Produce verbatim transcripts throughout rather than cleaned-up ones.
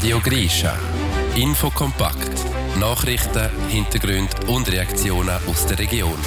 Radio Grischa. Infokompakt. Nachrichten, Hintergründe und Reaktionen aus der Region.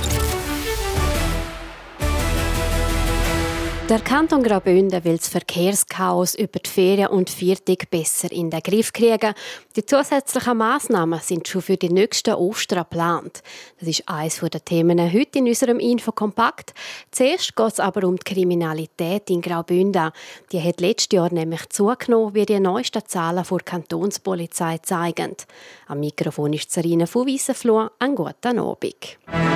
Der Kanton Graubünden will das Verkehrschaos über die Ferien und Viertig besser in den Griff kriegen. Die zusätzlichen Massnahmen sind schon für die nächsten Ostern geplant. Das ist eines der Themen heute in unserem Infokompakt. Zuerst geht es aber um die Kriminalität in Graubünden. Die hat letztes Jahr nämlich zugenommen, wie die neuesten Zahlen der Kantonspolizei zeigen. Am Mikrofon ist Sarina von Weissenfluh. Einen guten Abend.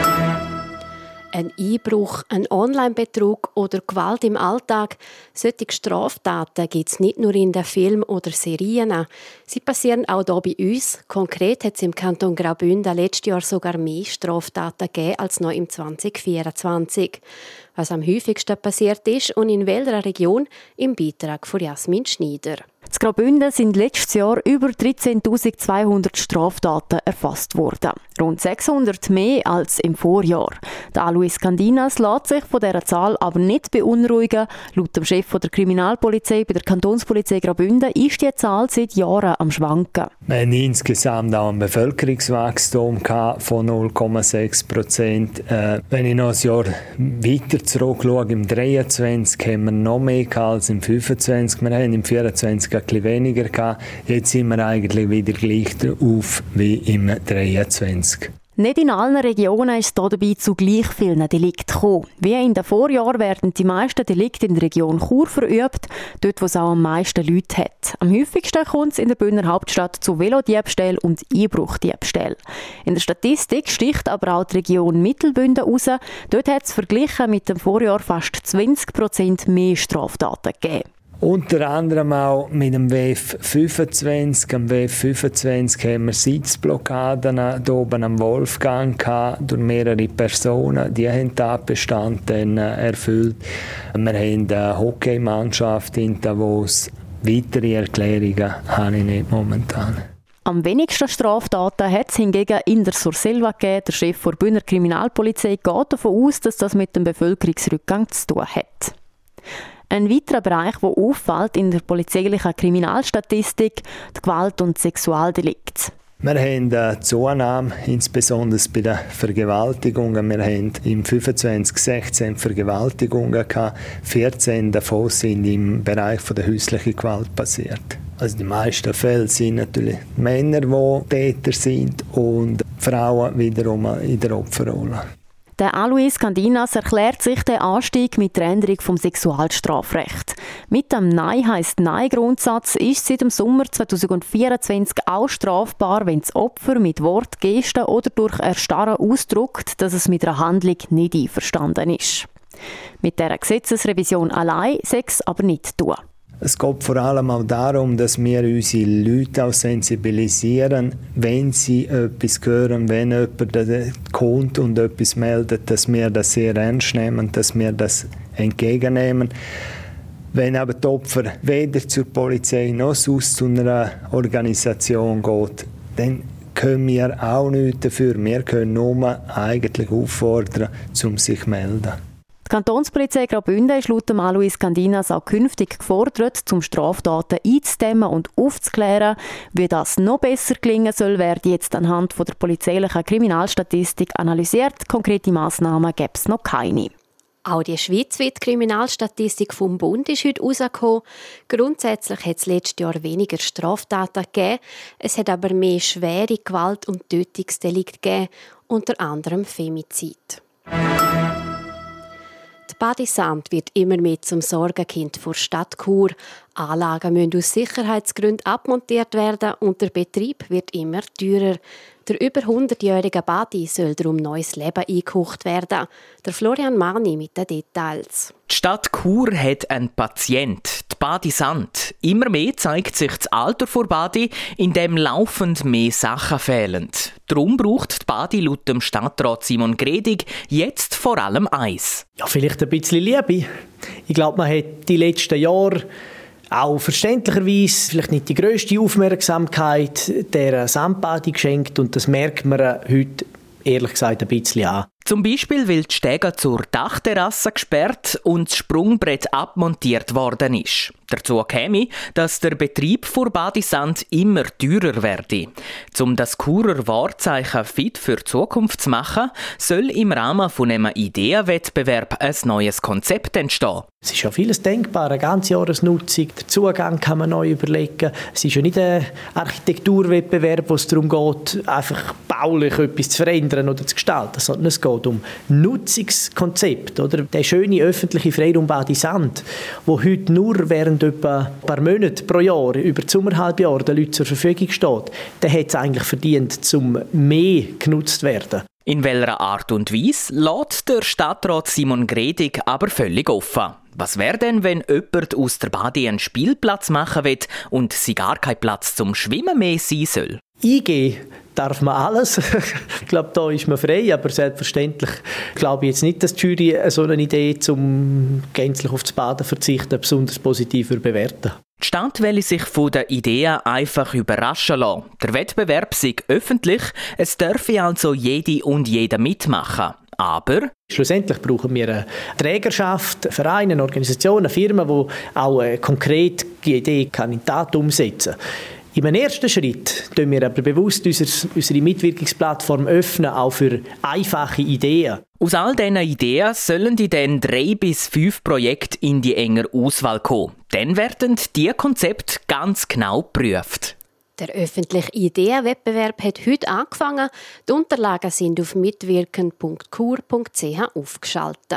Ein Einbruch, ein Online-Betrug oder Gewalt im Alltag. Solche Straftaten gibt es nicht nur in den Filmen oder Serien. Sie passieren auch hier bei uns. Konkret hat es im Kanton Graubünden letztes Jahr sogar mehr Straftaten gegeben als noch im zwanzig vierundzwanzig. Was am häufigsten passiert ist und in welcher Region, im Beitrag von Jasmin Schneider. In Graubünden sind letztes Jahr über dreizehntausendzweihundert Straftaten erfasst worden. Rund sechshundert mehr als im Vorjahr. Der Alois Candinas lässt sich von dieser Zahl aber nicht beunruhigen. Laut dem Chef der Kriminalpolizei bei der Kantonspolizei Graubünden ist die Zahl seit Jahren am Schwanken. Wir haben insgesamt auch ein Bevölkerungswachstum von null Komma sechs Prozent. Äh, wenn ich noch ein Jahr weiter zurückschaue, im dreiundzwanzig haben wir noch mehr als im fünfundzwanzig. Wir haben im vierundzwanzig ein bisschen weniger gehabt. Jetzt sind wir eigentlich wieder gleich auf wie im dreiundzwanzig. Nicht in allen Regionen ist es dabei zu gleich vielen Delikten gekommen. Wie in den Vorjahren werden die meisten Delikte in der Region Chur verübt, dort wo es auch am meisten Leute hat. Am häufigsten kommt es in der Bündner Hauptstadt zu Velodiebstählen und Einbruchdiebstählen. In der Statistik sticht aber auch die Region Mittelbünden raus. Dort hat es verglichen mit dem Vorjahr fast zwanzig Prozent mehr Straftaten gegeben. Unter anderem auch mit dem W F fünfundzwanzig. Am W F fünfundzwanzig haben wir Sitzblockaden hier oben am Wolfgang gehabt, durch mehrere Personen. Die haben die Tatbestand dann erfüllt. Wir haben eine Hockeymannschaft in Davos. Weitere Erklärungen habe ich nicht momentan. Am wenigsten Straftaten hat es hingegen in der Surselva gegeben. Der Chef der Bündner Kriminalpolizei geht davon aus, dass das mit dem Bevölkerungsrückgang zu tun hat. Ein weiterer Bereich, der auffällt in der polizeilichen Kriminalstatistik, die Gewalt- und Sexualdelikte. Wir haben eine Zunahme, insbesondere bei den Vergewaltigungen. Wir haben im fünfundzwanzig sechzehn Vergewaltigungen gehabt. vierzehn davon sind im Bereich der häuslichen Gewalt passiert. Also die meisten Fälle sind natürlich Männer, die Täter sind, und Frauen wiederum in der Opferrolle. Der Alois Candinas erklärt sich den Anstieg mit der Änderung vom Sexualstrafrecht. Mit dem Nein heisst Nein-Grundsatz ist seit dem Sommer zweitausendvierundzwanzig auch strafbar, wenn das Opfer mit Wort, Gesten oder durch Erstarren ausdrückt, dass es mit einer Handlung nicht einverstanden ist. Mit dieser Gesetzesrevision allein sei es aber nicht tun. Es geht vor allem auch darum, dass wir unsere Leute auch sensibilisieren, wenn sie etwas hören, wenn jemand kommt und etwas meldet, dass wir das sehr ernst nehmen, dass wir das entgegennehmen. Wenn aber die Opfer weder zur Polizei noch sonst zu einer Organisation geht, dann können wir auch nichts dafür. Wir können nur eigentlich auffordern, um sich zu melden. Die Kantonspolizei Graubünden ist laut Alois Candinas auch künftig gefordert, um Straftaten einzudämmen und aufzuklären. Wie das noch besser gelingen soll, wird jetzt anhand der polizeilichen Kriminalstatistik analysiert. Konkrete Massnahmen gibt es noch keine. Auch die schweizweite Kriminalstatistik vom Bund ist heute rausgekommen. Grundsätzlich hat es letztes Jahr weniger Straftaten gegeben. Es hat aber mehr schwere Gewalt- und Tötungsdelikte gegeben, unter anderem Femizid. Die Badisand wird immer mehr zum Sorgenkind der Stadt Chur. Anlagen müssen aus Sicherheitsgründen abmontiert werden und der Betrieb wird immer teurer. Der über hundertjährige Badi soll darum neues Leben eingehaucht werden. Der Florian Marni mit den Details. Die Stadt Chur hat einen Patient, die Badisand. Immer mehr zeigt sich das Alter vor Badi, in dem laufend mehr Sachen fehlen. Darum braucht die Badi laut dem Stadtrat Simon Gredig jetzt vor allem eins. Ja, vielleicht ein bisschen Liebe. Ich glaube, man hat die letzten Jahre auch verständlicherweise vielleicht nicht die grösste Aufmerksamkeit der Sandbadi geschenkt, und das merkt man heute ehrlich gesagt ein bisschen an. Zum Beispiel, weil die Stege zur Dachterrasse gesperrt und das Sprungbrett abmontiert worden ist. Dazu käme, dass der Betrieb vor Badisand immer teurer werde. Um das Churer Wahrzeichen fit für die Zukunft zu machen, soll im Rahmen von einem Ideenwettbewerb ein neues Konzept entstehen. Es ist ja vieles denkbar, eine ganze Jahresnutzung, der Zugang kann man neu überlegen. Es ist ja nicht ein Architekturwettbewerb, wo es darum geht, einfach baulich etwas zu verändern oder zu gestalten, sondern es geht um Nutzungskonzept. Oder? Der schöne öffentliche Freiraum Badisand, der heute nur während etwa ein paar Monate pro Jahr, über das Sommerhalbjahr, den Leuten zur Verfügung steht, der hat es eigentlich verdient, zum mehr genutzt zu werden. In welcher Art und Weise lässt der Stadtrat Simon Gredig aber völlig offen. Was wäre denn, wenn jemand aus der Badi einen Spielplatz machen will und sie gar kein Platz zum Schwimmen mehr sein soll? Eingehen darf man alles. Ich glaube, da ist man frei, aber selbstverständlich glaube ich jetzt nicht, dass die Jury so eine Idee, um gänzlich auf das Baden zu verzichten, besonders positiv bewerten. Die Stadt will sich von den Ideen einfach überraschen lassen. Der Wettbewerb sei öffentlich, es dürfe also jede und jeder mitmachen. Aber schlussendlich brauchen wir eine Trägerschaft, Vereine, Organisationen, Firmen, die auch konkret die Idee in die Tat umsetzen können. In einem ersten Schritt öffnen wir aber bewusst unsere Mitwirkungsplattform öffnen, auch für einfache Ideen. Aus all diesen Ideen sollen die dann drei bis fünf Projekte in die enge Auswahl kommen. Dann werden diese Konzepte ganz genau geprüft. Der öffentliche Ideenwettbewerb hat heute angefangen. Die Unterlagen sind auf mitwirken punkt chur punkt c h aufgeschaltet.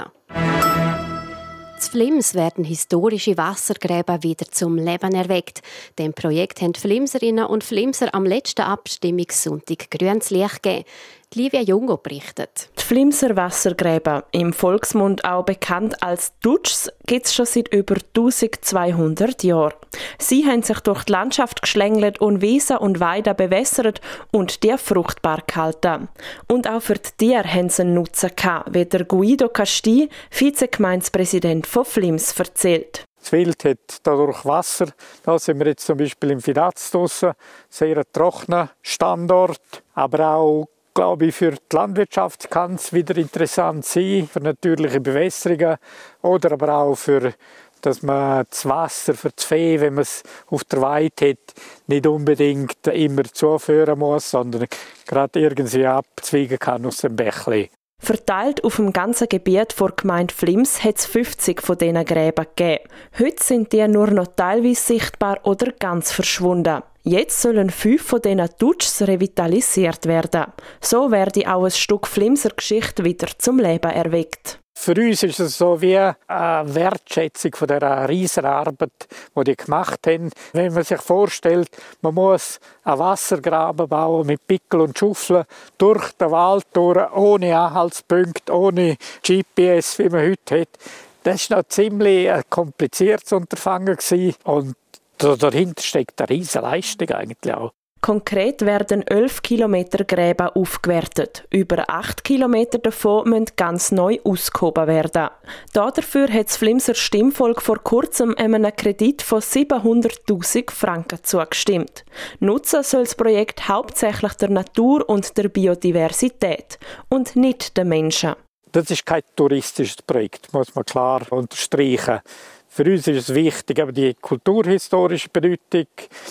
In Flims werden historische Wassergräben wieder zum Leben erweckt. Dem Projekt haben die Flimserinnen und Flimser am letzten Abstimmungssonntag grünes Licht gegeben. Livia Jungo berichtet. Die Flimser Wassergräben, im Volksmund auch bekannt als Dutschs, gibt es schon seit über eintausendzweihundert Jahren. Sie haben sich durch die Landschaft geschlängelt und Wiesen und Weiden bewässert und die fruchtbar gehalten. Und auch für die Tiere haben sie einen Nutzen gehabt, wie der Guido Casti, Vizegemeinspräsident von Flims, erzählt. Das Wild hat dadurch Wasser. Da sind wir jetzt zum Beispiel im Fidaz draussen, sehr trockener Standort, aber auch glaube ich, für die Landwirtschaft kann es wieder interessant sein, für natürliche Bewässerungen oder aber auch für, dass man das Wasser für das Vieh, wenn man es auf der Weide hat, nicht unbedingt immer zuführen muss, sondern gerade irgendwie abzweigen kann aus dem Bächli. Verteilt auf dem ganzen Gebiet der Gemeinde Flims hat es fünfzig von diesen Gräben gegeben. Heute sind die nur noch teilweise sichtbar oder ganz verschwunden. Jetzt sollen fünf von diesen Dutschs revitalisiert werden. So werde auch ein Stück Flimser Geschichte wieder zum Leben erweckt. Für uns ist es so wie eine Wertschätzung von dieser riesen Arbeit, die die gemacht haben. Wenn man sich vorstellt, man muss einen Wassergraben bauen mit Pickel und Schaufeln durch den Wald durch, ohne Anhaltspunkte, ohne G P S, wie man heute hat. Das war noch ziemlich ein kompliziertes Unterfangen und dahinter steckt eine riesige Leistung eigentlich auch. Konkret werden elf Kilometer Gräben aufgewertet. Über acht Kilometer davon müssen ganz neu ausgehoben werden. Dafür hat das Flimser Stimmvolk vor kurzem einem Kredit von siebenhunderttausend Franken zugestimmt. Nutzen soll das Projekt hauptsächlich der Natur und der Biodiversität und nicht den Menschen. Das ist kein touristisches Projekt, muss man klar unterstreichen. Für uns ist es wichtig, aber die kulturhistorische Bedeutung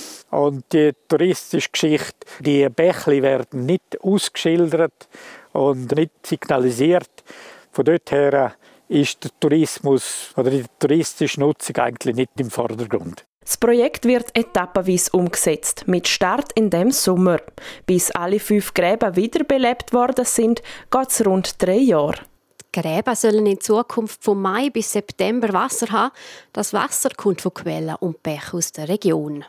und die touristische Geschichte. Die Bächli werden nicht ausgeschildert und nicht signalisiert. Von dort her ist der Tourismus oder die touristische Nutzung eigentlich nicht im Vordergrund. Das Projekt wird etappenweise umgesetzt, mit Start in dem Sommer. Bis alle fünf Gräben wiederbelebt worden sind, geht es rund drei Jahre. Die Gräben sollen in Zukunft von Mai bis September Wasser haben. Das Wasser kommt von Quellen und Bächen aus der Region.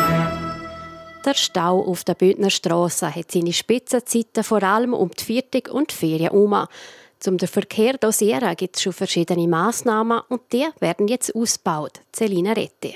Der Stau auf der Bündner Strasse hat seine Spitzenzeiten vor allem um die Viertig und die Ferien herum. Um den Verkehr zu dosieren, gibt es schon verschiedene Massnahmen und die werden jetzt ausgebaut. Celina Rettich.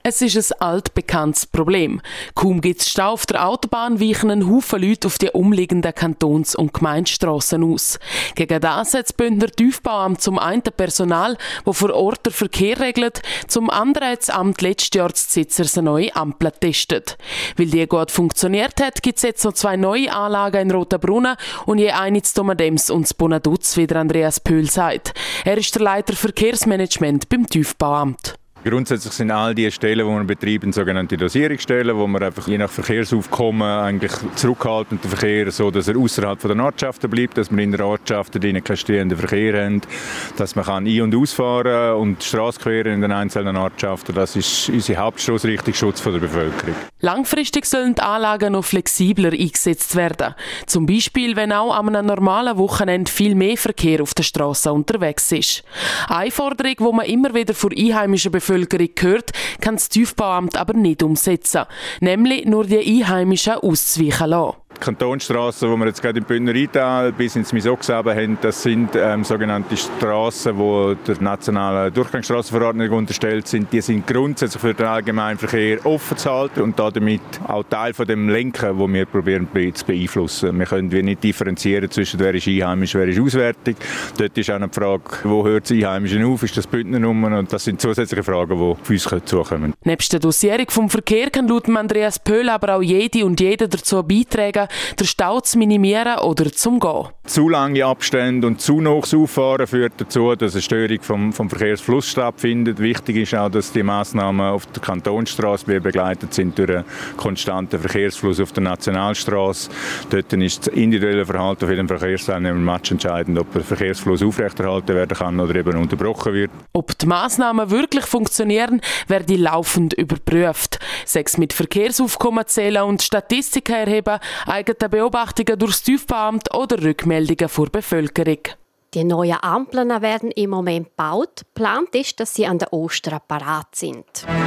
Es ist ein altbekanntes Problem. Kaum gibt es Stau auf der Autobahn, weichen ein Haufen Leute auf die umliegenden Kantons- und Gemeindestrassen aus. Gegen das hat das Bündner Tiefbauamt zum einen Personal, das vor Ort den Verkehr regelt, zum anderen hat das Amt letztes Jahr zu Zitzers eine neue Ampel getestet. Weil die gut funktioniert hat, gibt es jetzt noch zwei neue Anlagen in Rotenbrunnen und je eine in Domadems und in Bonaduz, wie der Andreas Pöhl sagt. Er ist der Leiter Verkehrsmanagement beim Tiefbauamt. Grundsätzlich sind all die Stellen, die wir betreiben, sogenannte Dosierungsstellen, wo wir einfach je nach Verkehrsaufkommen eigentlich zurückhalten den Verkehr, so dass er außerhalb der Ortschaften bleibt, dass wir in der Ortschaft keinen stehenden Verkehr haben, dass man kann ein- und ausfahren und die Strasse queren in den einzelnen Ortschaften. Das ist unsere Hauptstoßrichtung, Schutz der Bevölkerung. Langfristig sollen die Anlagen noch flexibler eingesetzt werden. Zum Beispiel, wenn auch an einem normalen Wochenende viel mehr Verkehr auf der Straße unterwegs ist. Eine Forderung, die man immer wieder von einheimischen Bevölkerung gehört, kann das Tiefbauamt aber nicht umsetzen. Nämlich nur die Einheimischen auszuweichen lassen. Die Kantonsstrassen, die wir jetzt gerade im Bündner Rheintal bis ins Misoksaben haben, das sind ähm, sogenannte Strassen, die der nationalen Durchgangsstrassenverordnung unterstellt sind. Die sind grundsätzlich für den Allgemeinverkehr offen zu halten und damit auch Teil von dem Lenken, das wir probieren zu beeinflussen. Wir können nicht differenzieren zwischen wer ist einheimisch, wer ist auswärtig. Dort ist auch eine Frage, wo hört das Einheimische auf, ist das Bündner Nummer? Und das sind zusätzliche Fragen, die auf uns zukommen. Nebst der Dosierung vom Verkehr kann laut Andreas Pöhl aber auch jede und jeder dazu beitragen, den Stau zu minimieren oder zum Gehen. Zu lange Abstände und zu nahes Auffahren führt dazu, dass eine Störung vom, vom Verkehrsfluss stattfindet. Wichtig ist auch, dass die Massnahmen auf der Kantonsstrasse begleitet sind durch einen konstanten Verkehrsfluss auf der Nationalstrasse. Dort ist das individuelle Verhalten für den Verkehrsteilnehmer matchentscheidend, ob der Verkehrsfluss aufrechterhalten werden kann oder eben unterbrochen wird. Ob die Massnahmen wirklich funktionieren, werde laufend überprüft. Sechs mit Verkehrsaufkommen zählen und Statistiken erheben, eigene Beobachtungen durch das Tiefbauamt oder Rückmeldungen vor der Bevölkerung. Die neuen Ampeln werden im Moment gebaut. Geplant ist, dass sie an der Ostern parat sind.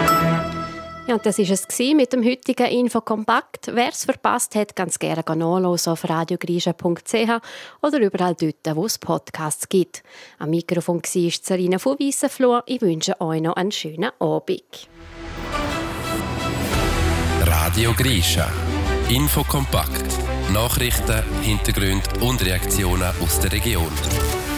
Ja, und das war es mit dem heutigen Infokompakt. Wer es verpasst hat, kann es gerne nachhören auf radiogrischa punkt c h oder überall dort, wo es Podcasts gibt. Am Mikrofon war Sarina von Weissenflur. Ich wünsche euch noch einen schönen Abend. Radio Grischa. Infokompakt. Nachrichten, Hintergründe und Reaktionen aus der Region.